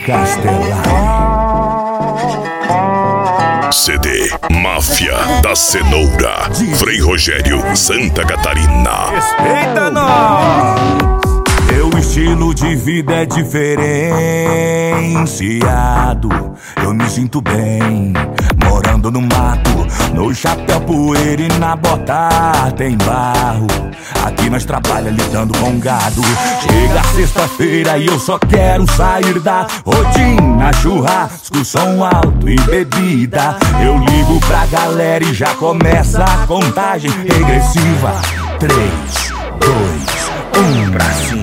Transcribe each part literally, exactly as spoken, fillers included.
Castelar. C D Máfia da Cenoura, Frei Rogério, Santa Catarina. Respeita nós! Meu estilo de vida é diferenciado. Eu me sinto bem morando no mato, no chapéu poeira e na bota tem barro. Aqui nós trabalha lidando com gado. Chega sexta-feira e eu só quero sair da rotina. Churrasco, som alto e bebida. Eu ligo pra galera e já começa a contagem regressiva. Três, dois, um, pra cima.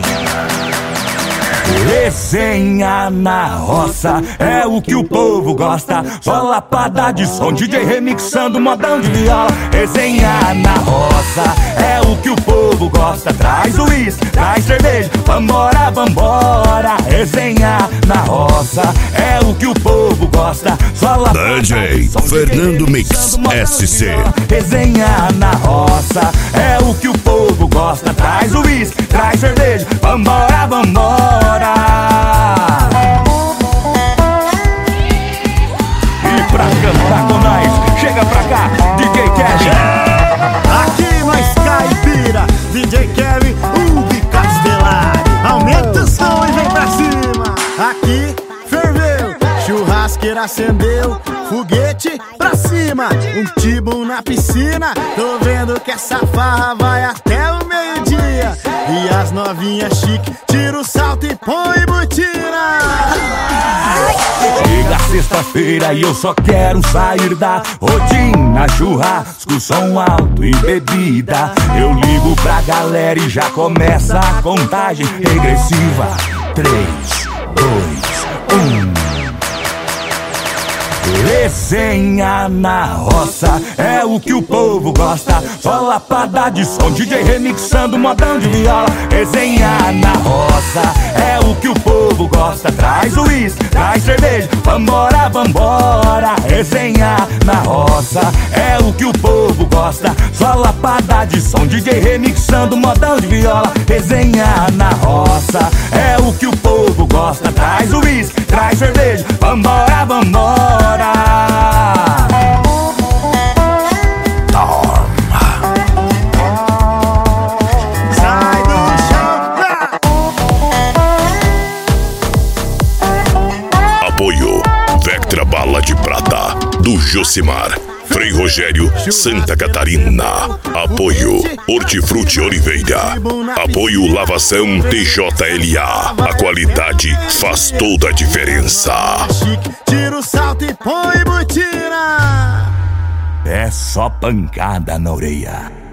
Resenha na roça é o que o povo gosta. Só lapada de som, D J remixando modão de viola. Resenha na roça é o que o povo gosta. Traz uísque, traz cerveja, vambora, vambora. Resenha na roça é o que o povo gosta. Só lapada D J Fernando Mix S C. Resenha na roça é o que o povo gosta. Traz uísque, traz cerveja, vambora, vambora. E pra cantar com nós, chega pra cá, D J Kevin. Aqui nós caipira, D J Kevin, Ubi Castelar. Aumenta o som e vem pra cima. Aqui ferveu, churrasqueira acendeu, foguete pra cima, um tibum na piscina. Tô vendo que essa farra vai até o meio-dia. E as novinhas chique, tira o salto e põe botina. Chega sexta-feira e eu só quero sair da rotina. Churrasco, som alto e bebida. Eu ligo pra galera e já começa a contagem regressiva. Três, dois, um. Resenha na roça é o que o povo gosta. Só lapada de som, D J remixando modão de viola. Resenha na roça é o que o povo gosta. Traz uísque, traz cerveja, vambora, vambora. Resenha na roça é o que o povo gosta. Só lapada de som, D J remixando modão de viola. Resenha na roça é o que o povo gosta. Traz uísque, traz cerveja, vambora, vambora. Sai do chão. Apoio Vectra Bala de Prata, do Josimar, Frei Rogério, Santa Catarina. Apoio Hortifruti Oliveira. Apoio Lavação T J L A. A qualidade faz toda a diferença. Chique, tira o salto e põe botina. É só pancada na orelha.